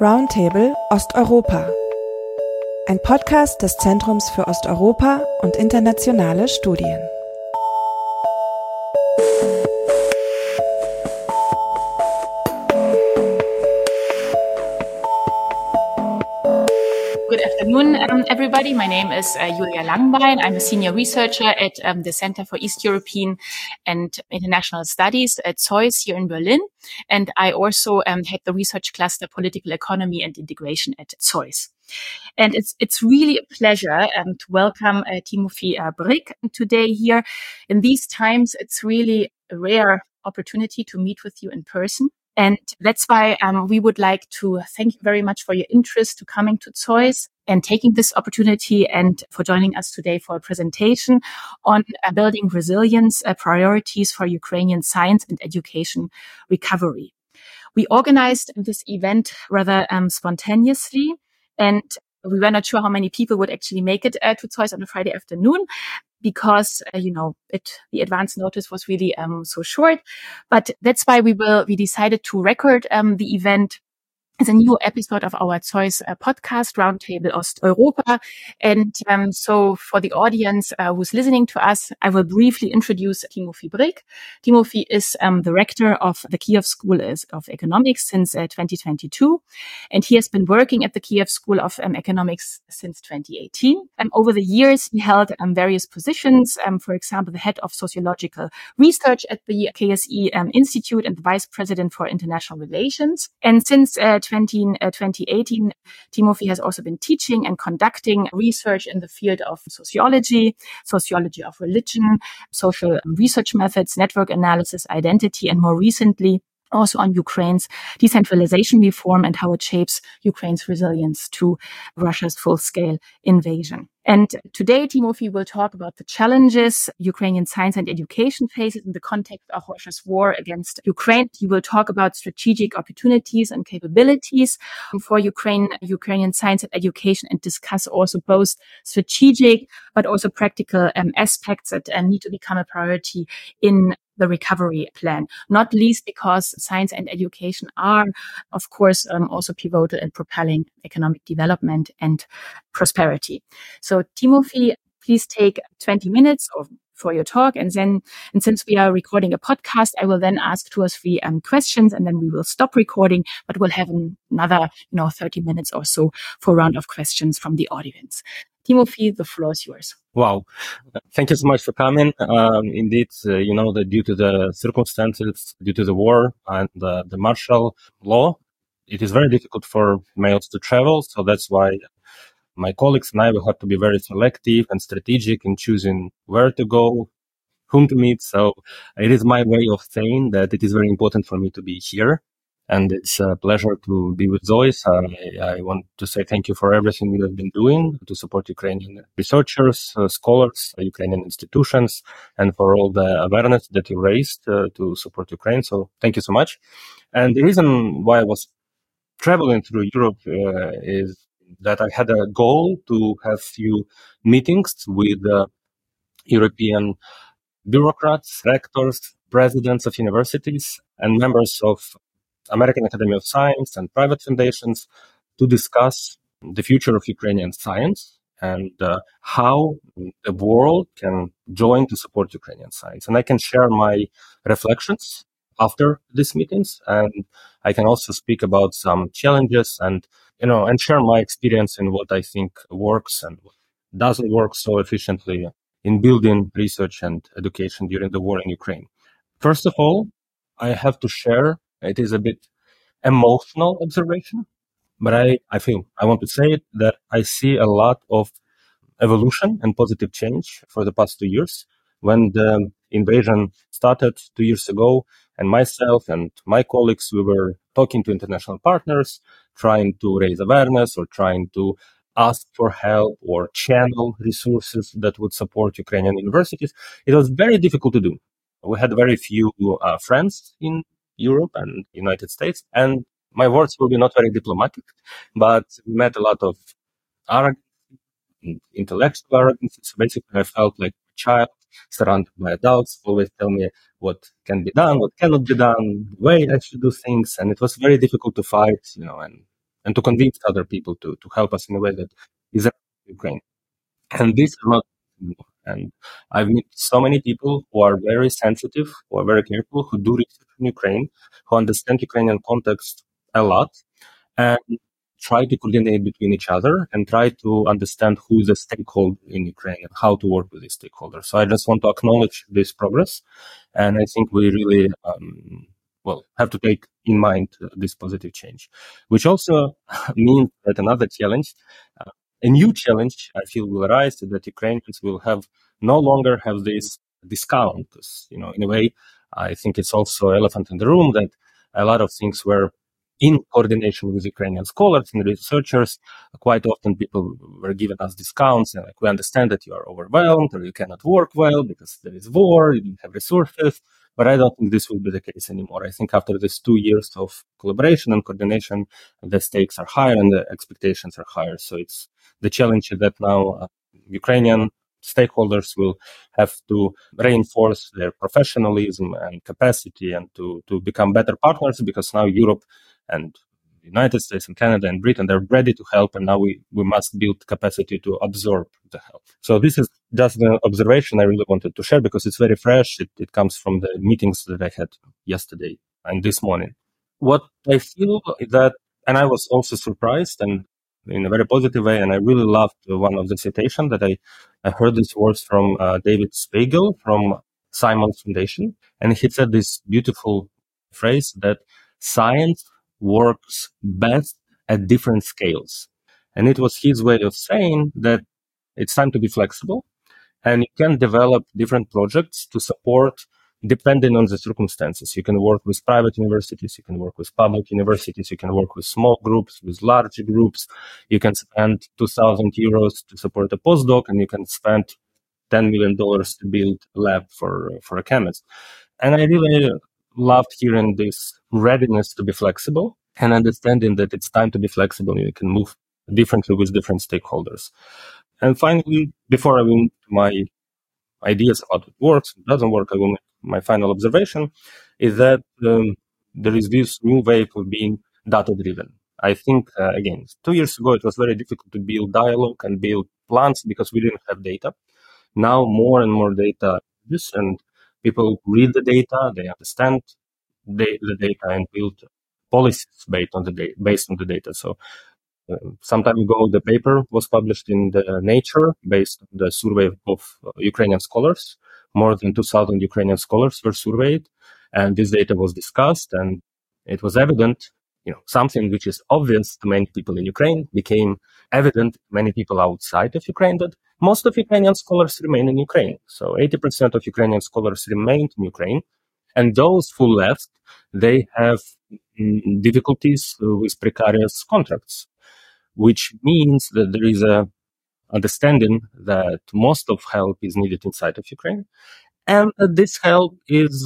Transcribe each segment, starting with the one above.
Roundtable Osteuropa. Ein Podcast des Zentrums für Osteuropa und internationale Studien. Good afternoon, everybody. My name is Julia Langbein. I'm a senior researcher at the Center for East European and International Studies at ZEUS here in Berlin. And I also head the research cluster Political Economy and Integration at ZEUS. And it's really a pleasure to welcome Timothy Brick today here. In these times, it's really a rare opportunity to meet with you in person. And that's why we would like to thank you very much for your interest to coming to ZEUS and taking this opportunity and for joining us today for a presentation on building resilience priorities for Ukrainian science and education recovery. We organized this event rather spontaneously, and we were not sure how many people would actually make it to ZEUS on a Friday afternoon, because, the advance notice was really so short. But that's why we decided to record the event as a new episode of our ZEUS podcast, Roundtable Osteuropa. And so for the audience who's listening to us, I will briefly introduce Timothy Brick. Timothy is the rector of the Kiev School of Economics since 2022. And he has been working at the Kiev School of Economics since 2018. And over the years, he held various positions, for example, the head of sociological research at the KSE Institute and the vice president for international relations. And since 2018, Timothy has also been teaching and conducting research in the field of sociology of religion, social research methods, network analysis, identity, and more recently, also on Ukraine's decentralization reform and how it shapes Ukraine's resilience to Russia's full-scale invasion. And today, Timothy will talk about the challenges Ukrainian science and education faces in the context of Russia's war against Ukraine. He will talk about strategic opportunities and capabilities for Ukrainian science and education, and discuss also both strategic but also practical aspects that need to become a priority in the recovery plan, not least because science and education are, of course, also pivotal in propelling economic development and prosperity. So, Timothy, please take 20 minutes for your talk. And since we are recording a podcast, I will then ask 2 or 3 questions, and then we will stop recording, but we'll have another, 30 minutes or so for a round of questions from the audience. Timothy, the floor is yours. Wow. Thank you so much for coming. Indeed, that due to the circumstances, due to the war and the martial law, it is very difficult for males to travel. So that's why my colleagues and I will have to be very selective and strategic in choosing where to go, whom to meet. So it is my way of saying that it is very important for me to be here. And it's a pleasure to be with ZEUS. I want to say thank you for everything you have been doing to support Ukrainian researchers, scholars, Ukrainian institutions, and for all the awareness that you raised to support Ukraine. So thank you so much. And the reason why I was traveling through Europe is that I had a goal to have few meetings with European bureaucrats, rectors, presidents of universities, and members of American Academy of Science and private foundations to discuss the future of Ukrainian science and how the world can join to support Ukrainian science. And I can share my reflections after these meetings, and I can also speak about some challenges and share my experience in what I think works and what doesn't work so efficiently in building research and education during the war in Ukraine. First of all, I have to share, it is a bit emotional observation, but I want to say it, that I see a lot of evolution and positive change for the past 2 years. When the invasion started 2 years ago, and myself and my colleagues, we were talking to international partners, trying to raise awareness or trying to ask for help or channel resources that would support Ukrainian universities. It was very difficult to do. We had very few friends in Europe and United States, and my words will be not very diplomatic, but we met a lot of arrogance, intellectual arrogance. So basically, I felt like a child surrounded by adults, always tell me what can be done, what cannot be done, the way I should do things, and it was very difficult to fight, and and to convince other people to help us in a way that is Ukraine. And these are not anymore. And I've met so many people who are very sensitive, who are very careful, who do research in Ukraine, who understand Ukrainian context a lot, and try to coordinate between each other and try to understand who is a stakeholder in Ukraine and how to work with these stakeholders. So I just want to acknowledge this progress. And I think we really, have to take in mind this positive change, which also means that another challenge, a new challenge I feel will arise, that Ukrainians will no longer have this discount. Because, in a way, I think it's also elephant in the room that a lot of things were in coordination with Ukrainian scholars and researchers. Quite often people were giving us discounts and we understand that you are overwhelmed or you cannot work well because there is war, you don't have resources. But I don't think this will be the case anymore. I think after these 2 years of collaboration and coordination, the stakes are higher and the expectations are higher. So it's the challenge that now Ukrainian stakeholders will have to reinforce their professionalism and capacity and to become better partners, because now Europe and the United States and Canada and Britain, they're ready to help, and now we must build capacity to absorb the help. So this is just an observation I really wanted to share because it's very fresh. It comes from the meetings that I had yesterday and this morning. What I feel is that, and I was also surprised and in a very positive way, and I really loved one of the citation that I heard these words from David Spiegel from Simons Foundation, and he said this beautiful phrase that science works best at different scales. And it was his way of saying that it's time to be flexible and you can develop different projects to support depending on the circumstances. You can work with private universities, you can work with public universities, you can work with small groups, with large groups. You can spend 2,000 euros to support a postdoc, and you can spend $10 million to build a lab for a chemist. And I really loved hearing this readiness to be flexible and understanding that it's time to be flexible. You can move differently with different stakeholders. And finally, before I move to my ideas about what works, what doesn't work, my final observation is that there is this new way of being data-driven. I think, again, 2 years ago, it was very difficult to build dialogue and build plans because we didn't have data. Now, more and more data is, and people read the data, they understand the data and build policies based on the data. So some time ago, the paper was published in the Nature based on the survey of Ukrainian scholars. More than 2,000 Ukrainian scholars were surveyed, and this data was discussed, and it was evident, something which is obvious to many people in Ukraine became evident to many people outside of Ukraine, that most of Ukrainian scholars remain in Ukraine. So 80% of Ukrainian scholars remained in Ukraine, and those who left, they have difficulties with precarious contracts, which means that there is a understanding that most of help is needed inside of Ukraine. And this help is,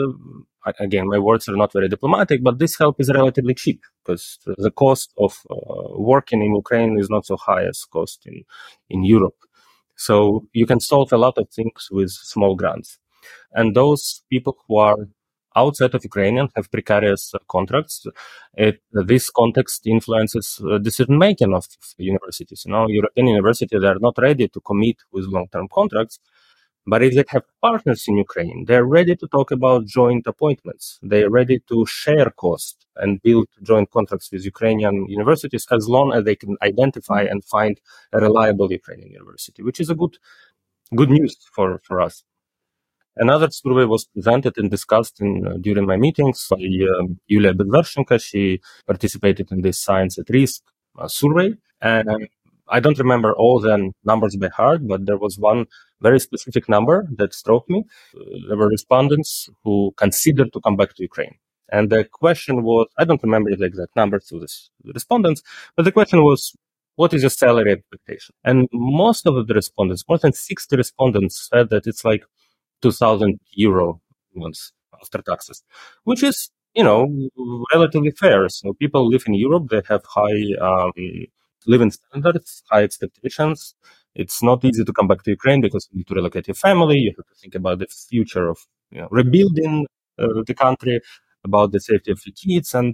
again, my words are not very diplomatic, but this help is relatively cheap because the cost of working in Ukraine is not so high as cost in Europe. So you can solve a lot of things with small grants. And those people who are outside of Ukraine and have precarious contracts, this context influences decision-making of universities. European universities, they are not ready to commit with long-term contracts. But if they have partners in Ukraine, they're ready to talk about joint appointments. They're ready to share cost and build joint contracts with Ukrainian universities as long as they can identify and find a reliable Ukrainian university, which is a good news for us. Another survey was presented and discussed during my meetings by Yulia Bedvershenko. She participated in this Science at Risk survey. And I don't remember all the numbers by heart, but there was one very specific number that struck me. There were respondents who considered to come back to Ukraine. And the question was, I don't remember the exact numbers to the respondents, but the question was, what is your salary expectation? And most of the respondents, more than 60 respondents, said that it's like 2,000 euro once after taxes, which is, relatively fair. So people live in Europe, they have high living standards, high expectations. It's not easy to come back to Ukraine because you need to relocate your family. You have to think about the future of rebuilding the country, about the safety of your kids. And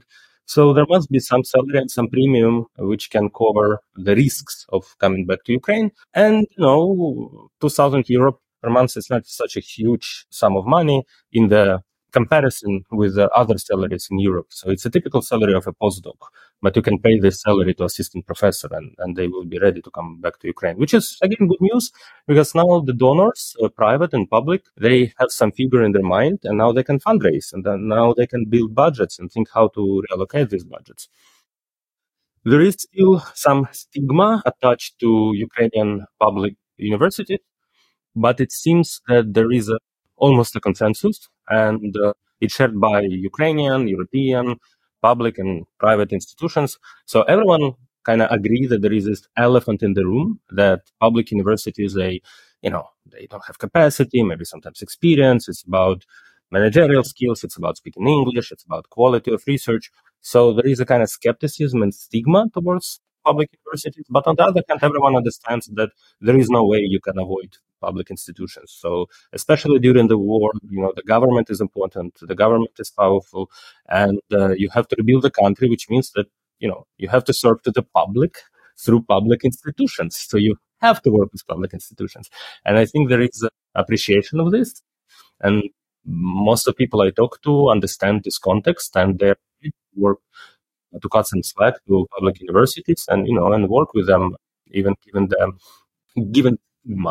So there must be some salary and some premium which can cover the risks of coming back to Ukraine. And, 2,000 euro per month is not such a huge sum of money in the comparison with the other salaries in Europe. So it's a typical salary of a postdoc, but you can pay this salary to assistant professor and they will be ready to come back to Ukraine, which is again good news because now the donors, private and public, they have some figure in their mind and now they can fundraise and then now they can build budgets and think how to reallocate these budgets. There is still some stigma attached to Ukrainian public universities, but it seems that there is almost a consensus and it's shared by Ukrainian, European, public and private institutions. So everyone kind of agree that there is this elephant in the room that public universities, they don't have capacity, maybe sometimes experience. It's about managerial skills. It's about speaking English. It's about quality of research. So there is a kind of skepticism and stigma towards public universities. But on the other hand, everyone understands that there is no way you can avoid public institutions. So especially during the war, the government is important. The government is powerful, and you have to rebuild the country, which means that you have to serve to the public through public institutions. So you have to work with public institutions, and I think there is appreciation of this, and most of the people I talk to understand this context, and they work to cut some slack to public universities, and and work with them, even given stigma.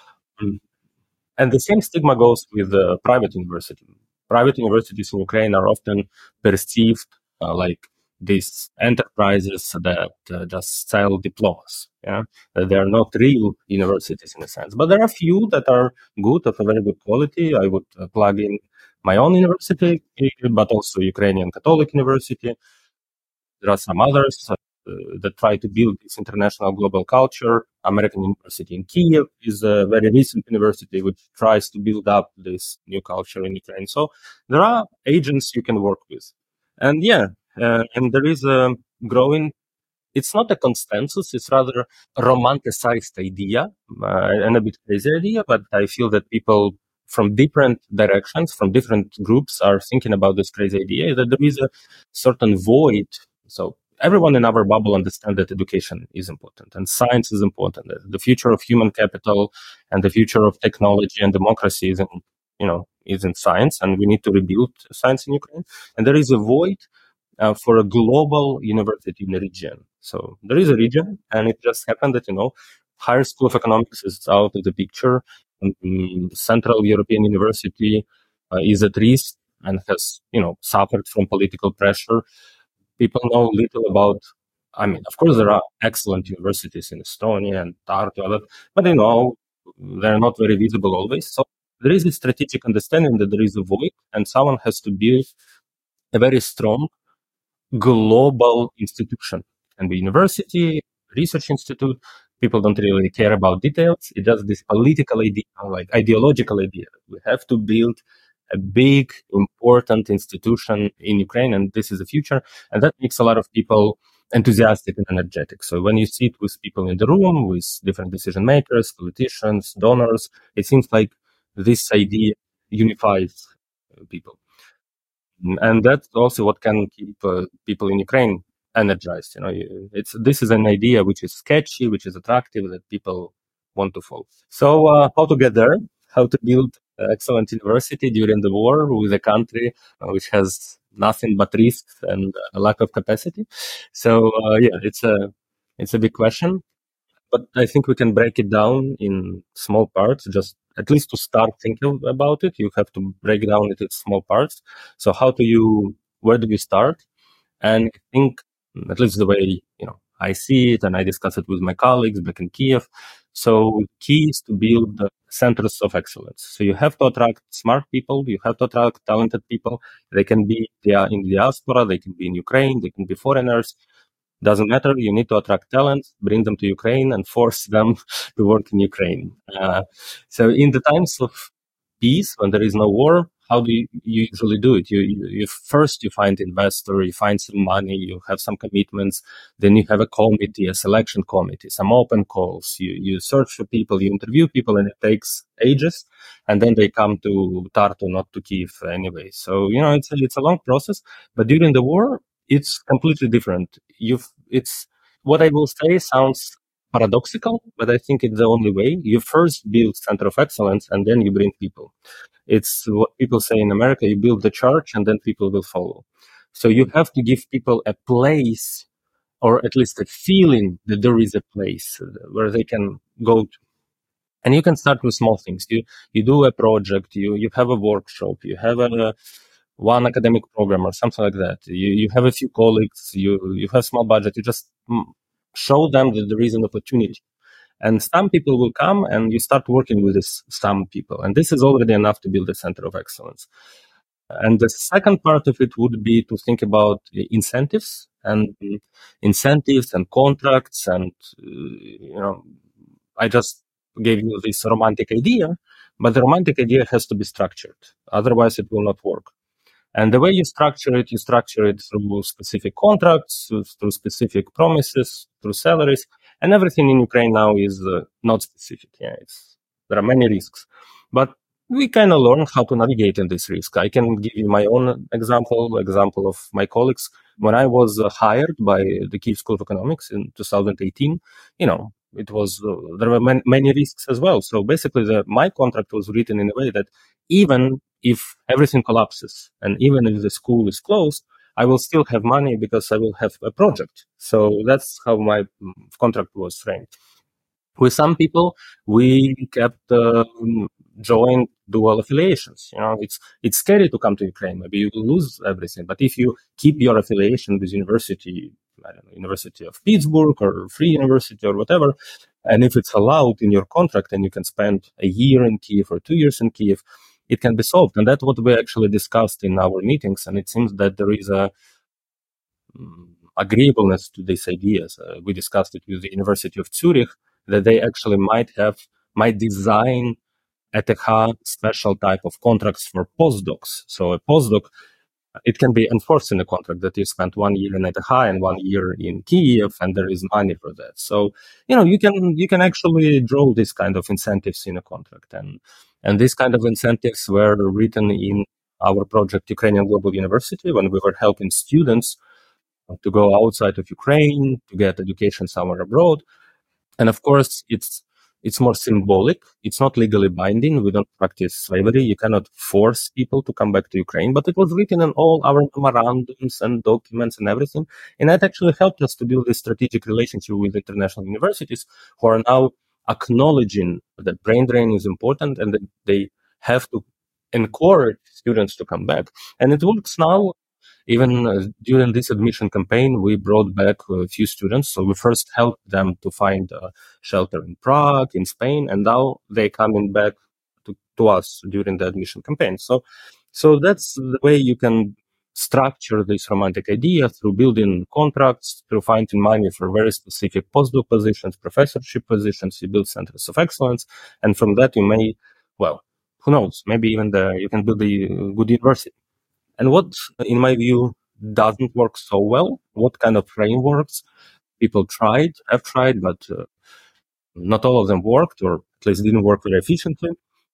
And the same stigma goes with private universities. Private universities in Ukraine are often perceived like these enterprises that just sell diplomas. Yeah, they are not real universities in a sense, but there are a few that are good, of a very good quality. I would plug in my own university, but also Ukrainian Catholic University. There are some others that try to build this international global culture. American University in Kiev is a very recent university which tries to build up this new culture in Ukraine. So there are agents you can work with. And and there is a growing, it's not a consensus, it's rather a romanticized idea and a bit crazy idea, but I feel that people from different directions, from different groups are thinking about this crazy idea that there is a certain void. So everyone in our bubble understands that education is important and science is important. The future of human capital and the future of technology and democracy is in science, and we need to rebuild science in Ukraine. And there is a void for a global university in the region. So there is a region, and it just happened that Higher School of Economics is out of the picture. Central European University is at risk and has suffered from political pressure. People know little about, of course, there are excellent universities in Estonia and Tartu, but they're not very visible always. So there is a strategic understanding that there is a void, and someone has to build a very strong global institution. It can be university, research institute. People don't really care about details. It's just this political idea, like ideological idea. We have to build a big, important institution in Ukraine, and this is the future. And that makes a lot of people enthusiastic and energetic. So when you sit with people in the room, with different decision makers, politicians, donors, it seems like this idea unifies people. And that's also what can keep people in Ukraine energized. This is an idea which is sketchy, which is attractive, that people want to follow. So how to get there? How to build excellent university during the war with a country which has nothing but risks and a lack of capacity. So it's a big question, but I think we can break it down in small parts, just at least to start thinking about it. You have to break down it in small parts. So where do you start? And I think, at least the way, I see it, and I discuss it with my colleagues back in Kiev. So key is to build the centers of excellence. So you have to attract smart people. You have to attract talented people. They can be in the diaspora. They can be in Ukraine. They can be foreigners. Doesn't matter. You need to attract talent, bring them to Ukraine, and force them to work in Ukraine. So in the times of peace, when there is no war, how do you usually do it? You first find investor, you find some money, you have some commitments, then you have a committee, a selection committee, some open calls. You search for people, you interview people, and it takes ages, and then they come to Tartu, not to Kiev anyway. So it's a long process. But during the war, it's completely different. It's what I will say sounds paradoxical, but I think it's the only way. You first build center of excellence and then you bring people. It's what people say in America, you build the church and then people will follow. So you have to give people a place, or at least a feeling that there is a place where they can go to. And you can start with small things. You do a project, you have a workshop, you have one academic program or something like that. You have a few colleagues, you have small budget, you just show them that there is an opportunity. And some people will come and you start working with this some people. And this is already enough to build a center of excellence. And the second part of it would be to think about incentives and contracts. And, I just gave you this romantic idea, but the romantic idea has to be structured. Otherwise, it will not work. And the way you structure it through specific contracts, through specific promises, through salaries, and everything in Ukraine now is not specific. Yeah, there are many risks, but we kind of learn how to navigate in this risk. I can give you my own example of my colleagues. When I was hired by the Kyiv School of Economics in 2018, it was there were many risks as well. So basically, my contract was written in a way that even if everything collapses and even if the school is closed, I will still have money because I will have a project. So that's how my contract was framed. With some people, we kept joint dual affiliations. It's scary to come to Ukraine. Maybe you will lose everything. But if you keep your affiliation with University of Pittsburgh or Free University or whatever, and if it's allowed in your contract and you can spend a year in Kyiv or 2 years in Kyiv, it can be solved. And that's what we actually discussed in our meetings. And it seems that there is a agreeableness to these ideas. We discussed it with the University of Zurich, that they actually might design ETH special type of contracts for postdocs. So a postdoc, it can be enforced in a contract that you spent 1 year in ETH and 1 year in Kyiv, and there is money for that. So, you can actually draw this kind of incentives in a contract. And these kind of incentives were written in our project, Ukrainian Global University, when we were helping students to go outside of Ukraine, to get education somewhere abroad. And of course, it's more symbolic. It's not legally binding. We don't practice slavery. You cannot force people to come back to Ukraine, but it was written in all our memorandums and documents and everything. And that actually helped us to build a strategic relationship with international universities who are now acknowledging that brain drain is important and that they have to encourage students to come back. And it works now. Even during this admission campaign, we brought back a few students. So we first helped them to find a shelter in Prague, in Spain, and now they're coming back to us during the admission campaign. So that's the way you can structure this romantic idea, through building contracts, through finding money for very specific postdoc positions, professorship positions. You build centers of excellence, and from that you may, who knows, maybe even you can build a good university. And what, in my view, doesn't work so well, what kind of frameworks people have tried, but not all of them worked, or at least didn't work very efficiently.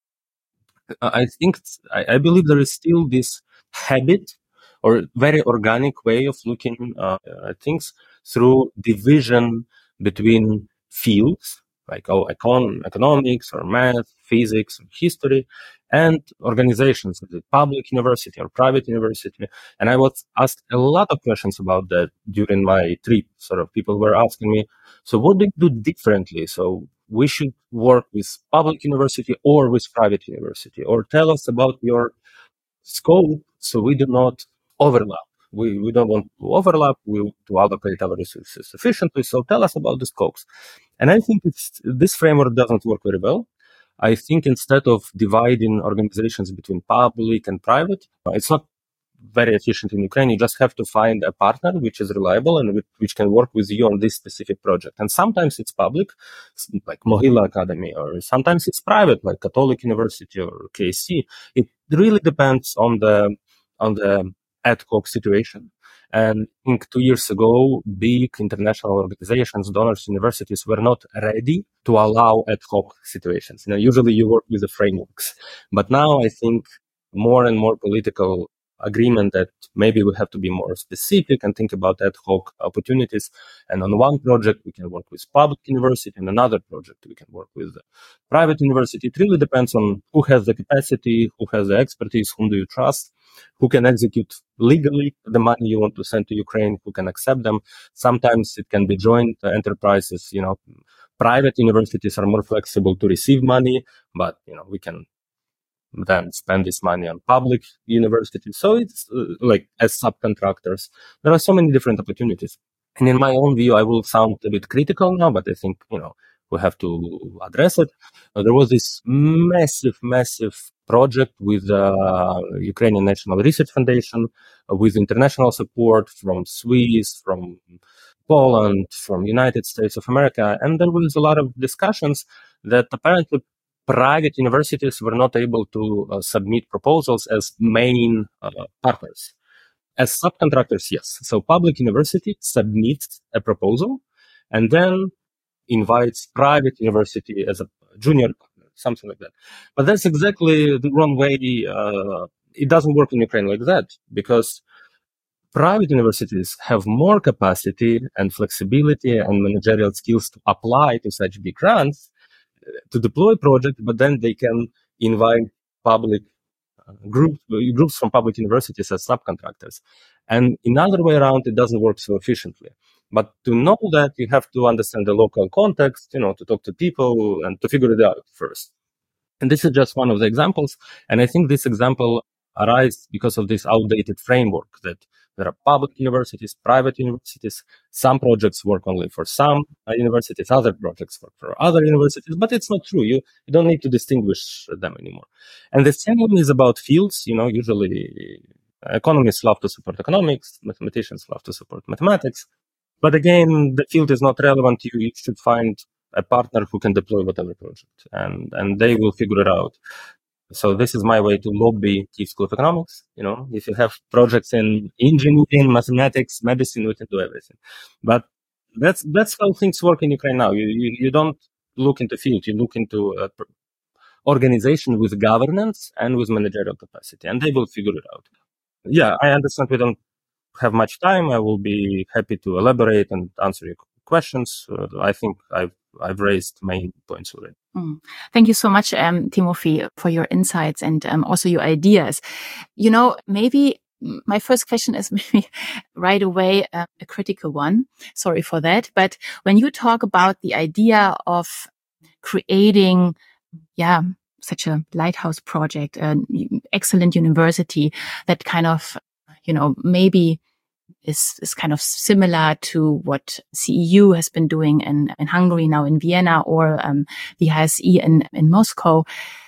I believe there is still this habit or very organic way of looking at things through division between fields, like economics or math, physics, or history, and organizations, like public university or private university. And I was asked a lot of questions about that during my trip. Sort of people were asking me, so what do you do differently? So we should work with public university or with private university, or tell us about your scope so we do not overlap. We don't want to overlap. We want to allocate our resources efficiently. So tell us about the scopes. And I think this framework doesn't work very well. I think instead of dividing organizations between public and private, it's not very efficient in Ukraine. You just have to find a partner which is reliable and which can work with you on this specific project. And sometimes it's public, like Mohyla Academy, or sometimes it's private, like Catholic University or KSC. It really depends on the ad hoc situation. And I think 2 years ago, big international organizations, donors, universities were not ready to allow ad hoc situations. Usually you work with the frameworks. But now I think more and more political agreement that maybe we have to be more specific and think about ad hoc opportunities. And on one project, we can work with public university, and another project, we can work with private university. It really depends on who has the capacity, who has the expertise, whom do you trust, who can execute legally the money you want to send to Ukraine, who can accept them. Sometimes it can be joint enterprises. Private universities are more flexible to receive money, but, we can then spend this money on public universities. So it's like as subcontractors, there are so many different opportunities. And in my own view, I will sound a bit critical now, but I think, we have to address it. There was this massive project with the Ukrainian National Research Foundation, with international support from Swiss, from Poland, from United States of America. And there was a lot of discussions that apparently private universities were not able to submit proposals as main partners. As subcontractors, yes. So public university submits a proposal and then invites private university as a junior partner, something like that. But that's exactly the wrong way. It doesn't work in Ukraine like that, because private universities have more capacity and flexibility and managerial skills to apply to such big grants, to deploy projects, but then they can invite public groups from public universities as subcontractors. And in other way around, it doesn't work so efficiently. But to know that, you have to understand the local context, to talk to people and to figure it out first. And this is just one of the examples. And I think this example arises because of this outdated framework that there are public universities, private universities. Some projects work only for some universities, other projects work for other universities, but it's not true. You don't need to distinguish them anymore. And the same is about fields. Usually economists love to support economics, mathematicians love to support mathematics. But again, the field is not relevant. You should find a partner who can deploy whatever project, and they will figure it out. So this is my way to lobby Kyiv School of Economics. If you have projects in engineering, mathematics, medicine, we can do everything. But that's how things work in Ukraine now. You don't look into field, you look into organization with governance and with managerial capacity, and they will figure it out. Yeah, I understand we don't have much time. I will be happy to elaborate and answer your questions. I think I've raised main points already. Thank you so much, Timofey, for your insights and also your ideas. Maybe my first question is maybe right away a critical one. Sorry for that. But when you talk about the idea of creating, such a lighthouse project, an excellent university that kind of, maybe is kind of similar to what CEU has been doing in Hungary, now in Vienna, or the HSE in Moscow.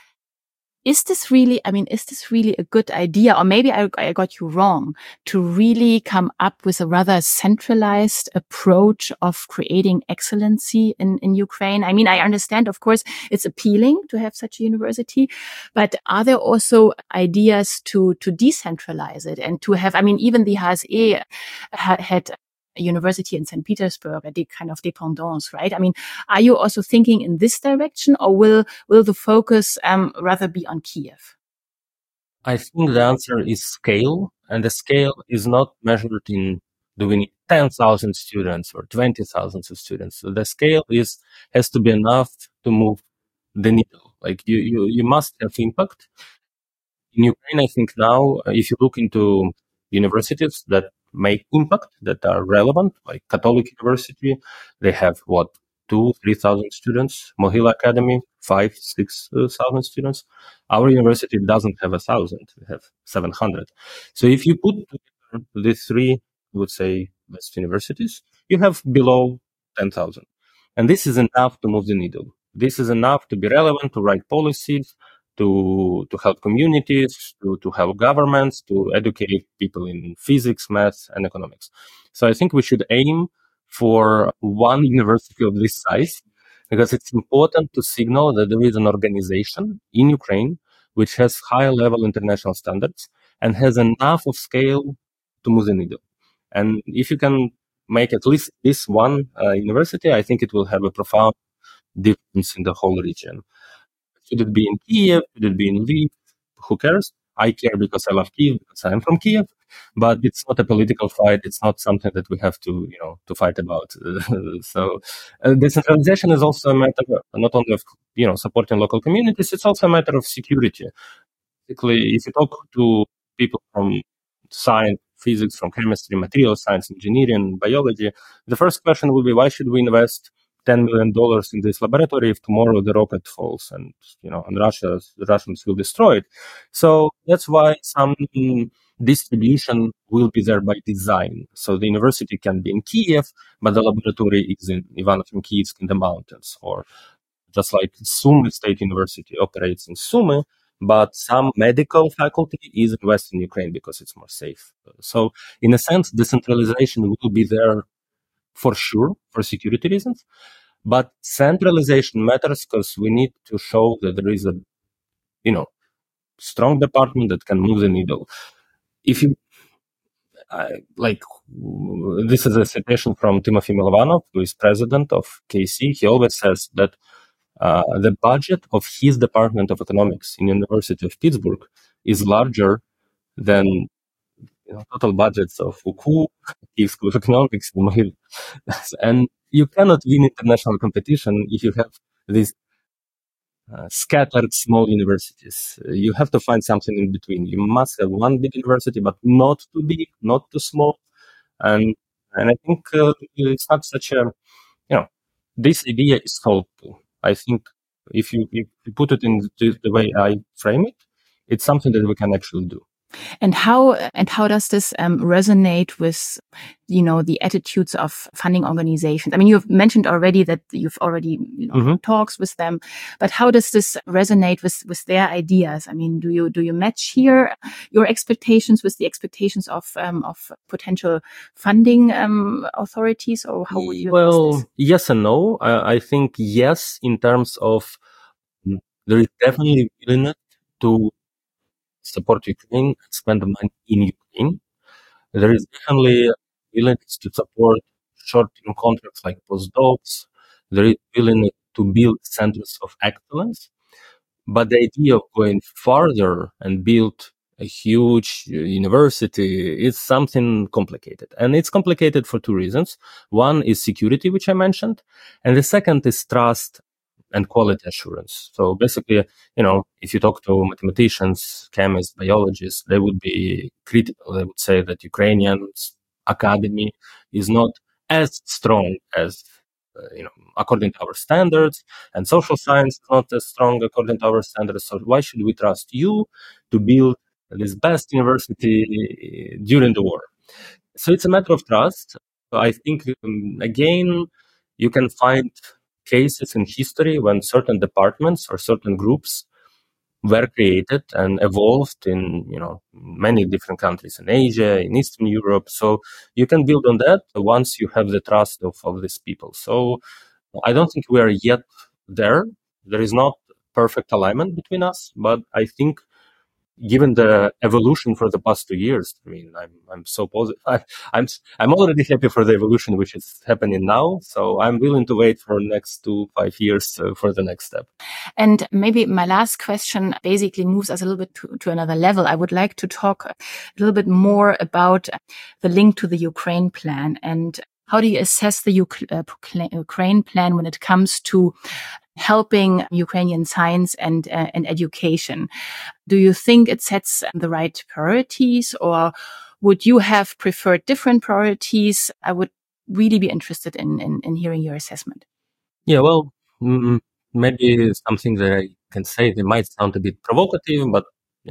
Is this really a good idea? Or maybe I got you wrong, to really come up with a rather centralized approach of creating excellency in Ukraine? I mean, I understand, of course, it's appealing to have such a university, but are there also ideas to decentralize it and to have, even the HSE had a university in St. Petersburg, a kind of dépendance, right? Are you also thinking in this direction, or will the focus rather be on Kyiv? I think the answer is scale, and the scale is not measured in do we need 10,000 students or 20,000 students. So the scale has to be enough to move the needle. Like you must have impact. In Ukraine, I think now, if you look into universities that make impact, that are relevant, like Catholic University, they have 2,000-3,000 students. Mohyla Academy, 5,000-6,000 students. Our university doesn't have 1,000; we have 700. So if you put together these three, I would say, best universities, you have below 10,000, and this is enough to move the needle. This is enough to be relevant, to write policies, to help communities, to help governments, to educate people in physics, math, and economics. So I think we should aim for one university of this size, because it's important to signal that there is an organization in Ukraine which has high-level international standards and has enough of scale to move the needle. And if you can make at least this one university, I think it will have a profound difference in the whole region. Should it be in Kyiv? Should it be in Lviv? Who cares? I care because I love Kiev, because I'm from Kiev, but it's not a political fight. It's not something that we have to, to fight about. So decentralization is also a matter not only of, supporting local communities, it's also a matter of security. Basically, if you talk to people from science, physics, from chemistry, material science, engineering, biology, the first question will be, why should we invest $10 million in this laboratory if tomorrow the rocket falls and, and the Russians will destroy it? So that's why some distribution will be there by design. So the university can be in Kiev, but the laboratory is in Ivano-Frankivsk in the mountains, or just like Sumy State University operates in Sumy, but some medical faculty is in Western Ukraine because it's more safe. So in a sense, decentralization will be there for sure for security reasons, but centralization matters because we need to show that there is a, strong department that can move the needle. If you, this is a citation from Timofey Milovanov, who is president of KC. He always says that the budget of his Department of Economics in University of Pittsburgh is larger than total budgets of UKU, Kyiv School of Economics, and you cannot win international competition if you have these scattered small universities. You have to find something in between. You must have one big university, but not too big, not too small, and I think it's not such a this idea is helpful. I think if you put it in the way I frame it, it's something that we can actually do. And how does this resonate with, the attitudes of funding organizations? I mean, you've mentioned already that you've already talks with them, but how does this resonate with their ideas? I mean, do you match here your expectations with the expectations of potential funding authorities, or how would you? Well, yes and no. I think yes, in terms of there is definitely willingness to support Ukraine, spend money in Ukraine. There is definitely willingness to support short-term contracts like postdocs. There is willingness to build centers of excellence. But the idea of going further and build a huge university is something complicated. And it's complicated for two reasons. One is security, which I mentioned. And the second is trust and quality assurance. So basically, if you talk to mathematicians, chemists, biologists, they would be critical. They would say that Ukrainians academy is not as strong as, according to our standards, and social science is not as strong according to our standards. So why should we trust you to build this best university during the war? So it's a matter of trust. I think, again, you can find cases in history when certain departments or certain groups were created and evolved in, many different countries in Asia, in Eastern Europe. So you can build on that once you have the trust of these people. So I don't think we are yet there. There is not perfect alignment between us, but I think given the evolution for the past 2 years, I mean, I'm so positive. I'm already happy for the evolution which is happening now. So I'm willing to wait for the next 2-5 years for the next step. And maybe my last question basically moves us a little bit to another level. I would like to talk a little bit more about the link to the Ukraine plan, and how do you assess the Ukraine plan when it comes to helping Ukrainian science and education? Do you think it sets the right priorities, or would you have preferred different priorities? I would really be interested in hearing your assessment. Yeah, well, maybe something that I can say, they might sound a bit provocative, but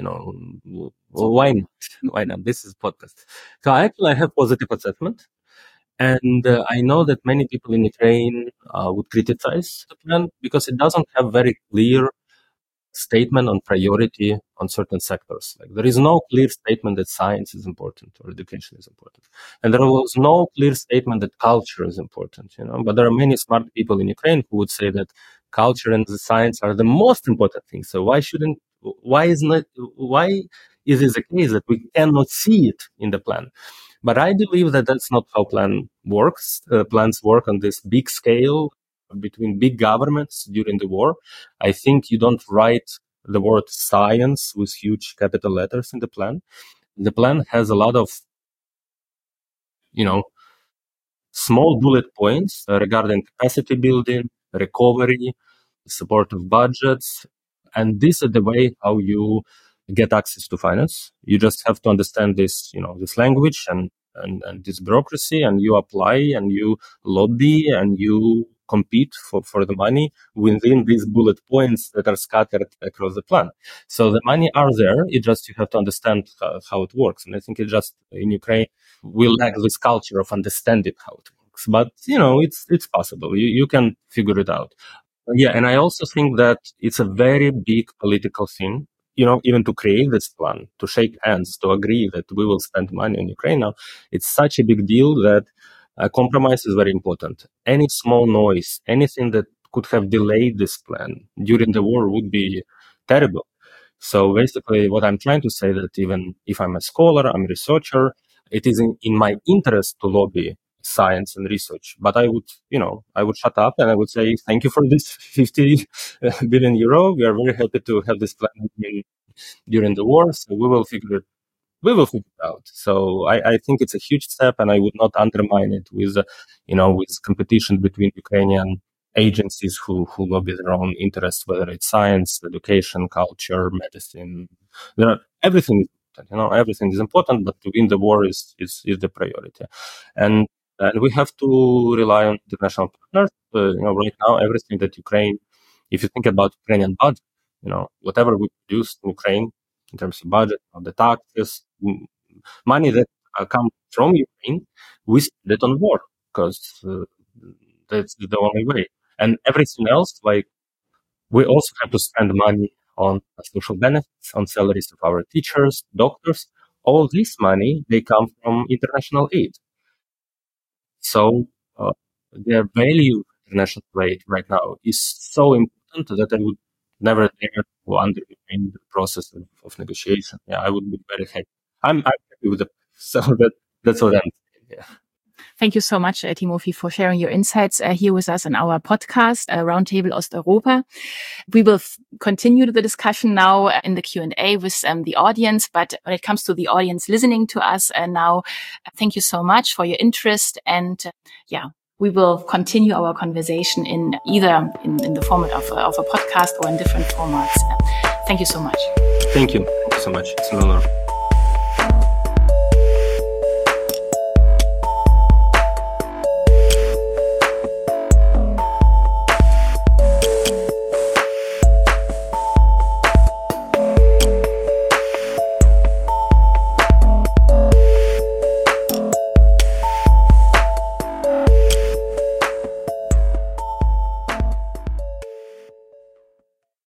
why not? Why not? This is podcast. So actually I have positive assessment. And I know that many people in Ukraine would criticize the plan because it doesn't have very clear statement on priority on certain sectors. Like there is no clear statement that science is important or education is important. And there was no clear statement that culture is important, but there are many smart people in Ukraine who would say that culture and the science are the most important things. So why is it the case that we cannot see it in the plan? But I believe that that's not how plan works. Plans work on this big scale between big governments during the war. I think you don't write the word science with huge capital letters in the plan. The plan has a lot of, small bullet points regarding capacity building, recovery, support of budgets. And this is the way how you get access to finance. You just have to understand this, this language and this bureaucracy, and you apply and you lobby and you compete for the money within these bullet points that are scattered across the plan. So the money are there. You have to understand how it works. And I think it just in Ukraine, we lack this culture of understanding how it works. But, it's possible. You can figure it out. Yeah. And I also think that it's a very big political thing, even to create this plan, to shake hands, to agree that we will spend money on Ukraine now. It's such a big deal that a compromise is very important. Any small noise, anything that could have delayed this plan during the war would be terrible. So basically what I'm trying to say that even if I'm a scholar, I'm a researcher, it is in my interest to lobby science and research. But I would shut up and I would say, thank you for this 50 billion euro. We are very happy to have this plan during the war. So we will figure it out. So I think it's a huge step, and I would not undermine it with competition between Ukrainian agencies who lobby their own interests, whether it's science, education, culture, medicine. Everything is important, but to win the war is the priority. And we have to rely on international partners. Right now, everything that Ukraine, if you think about Ukrainian budget, whatever we produce in Ukraine in terms of budget, of the taxes, money that comes from Ukraine, we spend it on war because that's the only way. And everything else, like we also have to spend money on social benefits, on salaries of our teachers, doctors. All this money, they come from international aid. So their value international aid right now is so important that I would never dare to undermine the process of negotiation. Yeah, I would be very happy. I'm happy with it. So that's what I'm saying. Yeah. Thank you so much, Timofey, for sharing your insights here with us in our podcast, Roundtable Osteuropa. We will continue the discussion now in the Q&A with the audience. But when it comes to the audience listening to us now, thank you so much for your interest. And we will continue our conversation in either in the format of a podcast or in different formats. Thank you so much. Thank you so much. It's an honor.